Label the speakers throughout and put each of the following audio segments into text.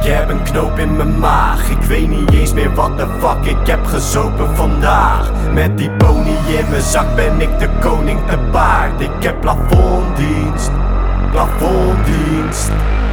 Speaker 1: Ik heb een knoop in mijn maag, ik weet niet eens meer wat de fuck ik heb gezopen vandaag. Met die pony in mijn zak ben ik de koning te paard. Ik heb plafonddienst, plafonddienst.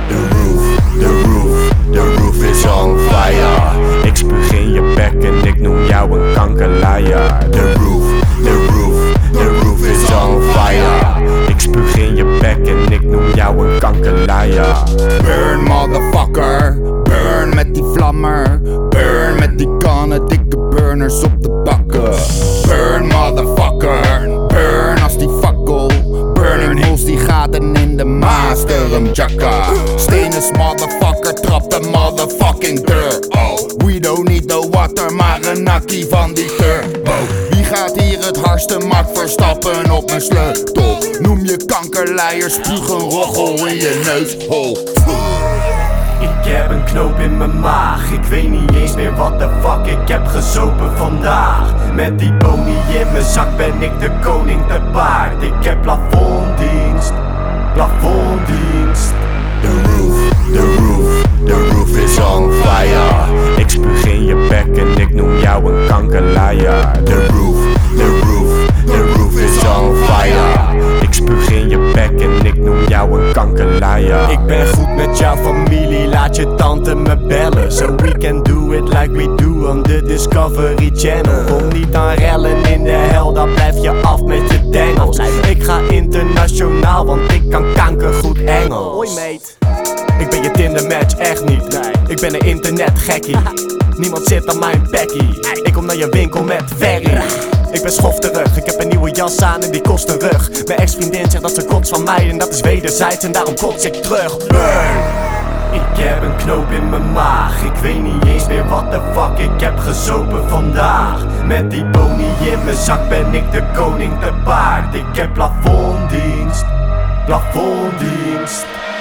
Speaker 2: The roof is on fire. Ik spuug in je bek en ik noem jou een kankerlaaier. The roof is on fire. Ik spuug in je bek en ik noem jou een kankerlaaier.
Speaker 3: Burn motherfucker, burn met die vlammer. Burn met die kannen, dikke burners op de bakken. Burn motherfucker, burn als die fakkel. Burning holes die gaten in de master hem jacka. Stenus motherfucker trapt de motherfucking deur. Oh, we don't need no water, maar een nakkie van die turbo. Wie gaat hier het hardste Max Verstappen op mijn sleutel? Noem je kankerleier, spuug een roggel in je neushol.
Speaker 1: Ik heb een knoop in mijn maag, ik weet niet eens meer wat de fuck ik heb gezopen vandaag. Met die pony in mijn zak ben ik de koning te paard. Ik heb plafonddienst, plafonddienst.
Speaker 2: The roof is on fire. Ik spuug in je bek en ik noem jou een kankerlaaier. The roof is on fire. Ik spuug in je bek en ik noem jou een kankerlaaier.
Speaker 1: Ik ben goed met jouw familie, laat je tante me bellen. So we can do it like we do on the Discovery Channel. Kom niet aan rellen in de hel, dan blijf je af met je dengels. Ik ga internationaal, want ik kan kankergoed Engels. Hoi mate. Ik ben je Tinder match, echt niet. Ik ben een internet gekkie. Niemand zit aan mijn bekkie. Ik kom naar je winkel met Ferry. Ik ben schofterig, ik heb een nieuwe jas aan en die kost een rug. Mijn ex-vriendin zegt dat ze kotst van mij en dat is wederzijds en daarom kots ik terug. Burn! Ik heb een knoop in mijn maag, ik weet niet eens meer wat de fuck ik heb gezopen vandaag. Met die pony in mijn zak ben ik de koning te paard. Ik heb plafonddienst, plafonddienst.